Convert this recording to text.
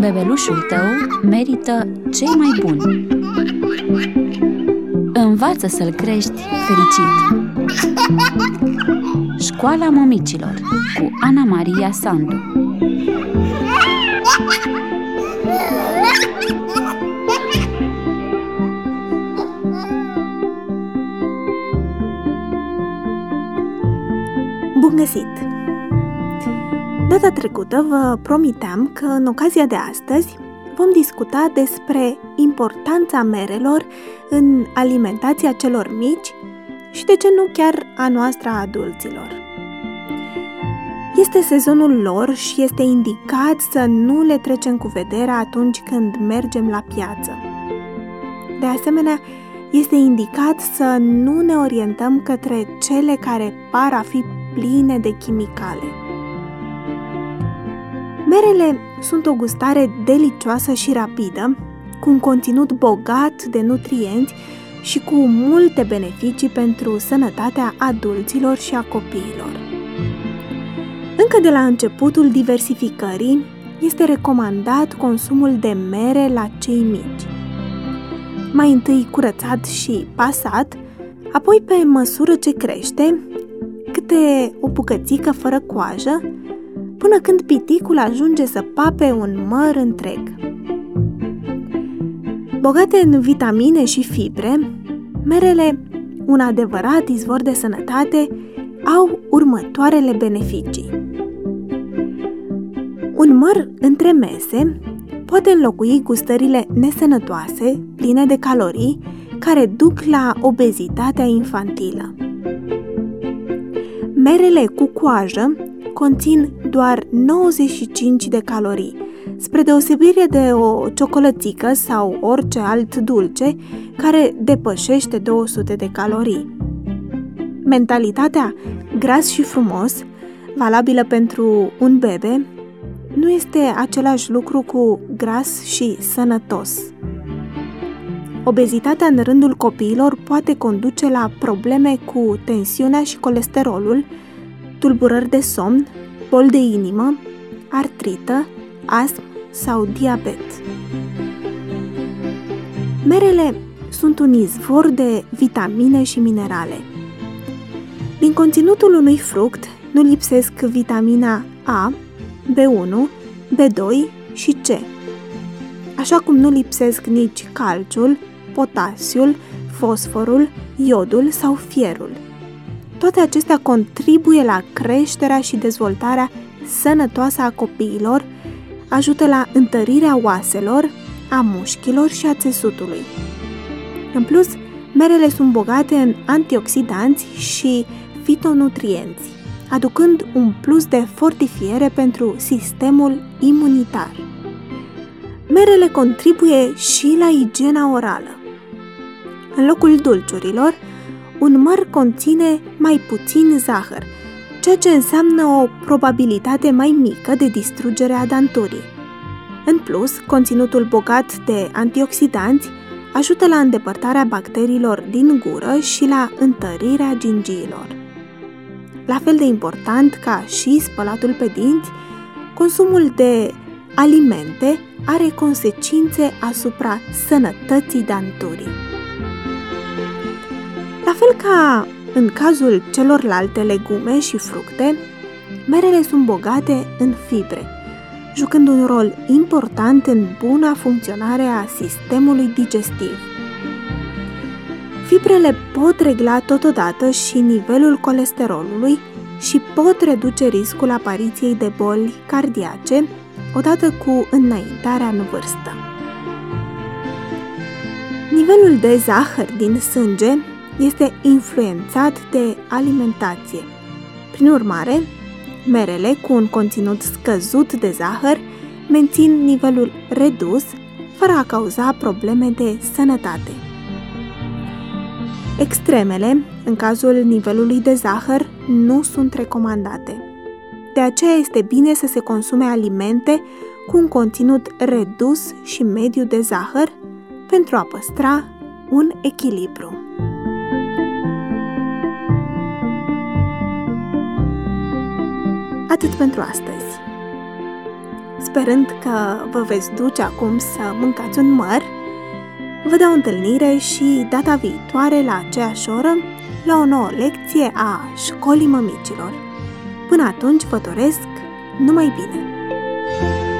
Bebelușul tău merită cei mai buni. Învață să-l crești fericit. Școala Mămicilor cu Ana Maria Sandu. Bun găsit! Data trecută vă promiteam că în ocazia de astăzi vom discuta despre importanța merelor în alimentația celor mici și de ce nu chiar a noastră a adulților. Este sezonul lor și este indicat să nu le trecem cu vederea atunci când mergem la piață. De asemenea, este indicat să nu ne orientăm către cele care par a fi pline de chimicale. Merele sunt o gustare delicioasă și rapidă, cu un conținut bogat de nutrienți și cu multe beneficii pentru sănătatea adulților și a copiilor. Încă de la începutul diversificării, este recomandat consumul de mere la cei mici. Mai întâi curățat și pasat, apoi pe măsură ce crește, câte o bucățică fără coajă, până când piticul ajunge să pape un măr întreg. Bogate în vitamine și fibre, merele, un adevărat izvor de sănătate, au următoarele beneficii. Un măr între mese poate înlocui gustările nesănătoase, pline de calorii, care duc la obezitatea infantilă. Merele cu coajă conțin doar 95 de calorii, spre deosebire de o ciocolățică sau orice alt dulce care depășește 200 de calorii. Mentalitatea gras și frumos, valabilă pentru un bebe, nu este același lucru cu gras și sănătos. Obezitatea în rândul copiilor poate conduce la probleme cu tensiunea și colesterolul, tulburări de somn, boli de inimă, artrită, astm sau diabet. Merele sunt un izvor de vitamine și minerale. Din conținutul unui fruct nu lipsesc vitamina A, B1, B2 și C, așa cum nu lipsesc nici calciul, potasiul, fosforul, iodul sau fierul. Toate acestea contribuie la creșterea și dezvoltarea sănătoasă a copiilor, ajută la întărirea oaselor, a mușchilor și a țesutului. În plus, merele sunt bogate în antioxidanți și fitonutrienți, aducând un plus de fortifiere pentru sistemul imunitar. Merele contribuie și la igiena orală. În locul dulciurilor, un măr conține mai puțin zahăr, ceea ce înseamnă o probabilitate mai mică de distrugere a danturii. În plus, conținutul bogat de antioxidanți ajută la îndepărtarea bacteriilor din gură și la întărirea gingiilor. La fel de important ca și spălatul pe dinți, consumul de alimente are consecințe asupra sănătății danturii. La fel ca în cazul celorlalte legume și fructe, merele sunt bogate în fibre, jucând un rol important în buna funcționare a sistemului digestiv. Fibrele pot regla totodată și nivelul colesterolului și pot reduce riscul apariției de boli cardiace odată cu înaintarea în vârstă. Nivelul de zahăr din sânge este influențat de alimentație. Prin urmare, merele cu un conținut scăzut de zahăr mențin nivelul redus, fără a cauza probleme de sănătate. Extremele, în cazul nivelului de zahăr, nu sunt recomandate. De aceea este bine să se consume alimente cu un conținut redus și mediu de zahăr pentru a păstra un echilibru. Atât pentru astăzi. sperând că vă veți duce acum să mâncați un măr, vă dau întâlnire și data viitoare la aceeași oră la o nouă lecție a Școlii Mămicilor. Până atunci vă doresc numai bine!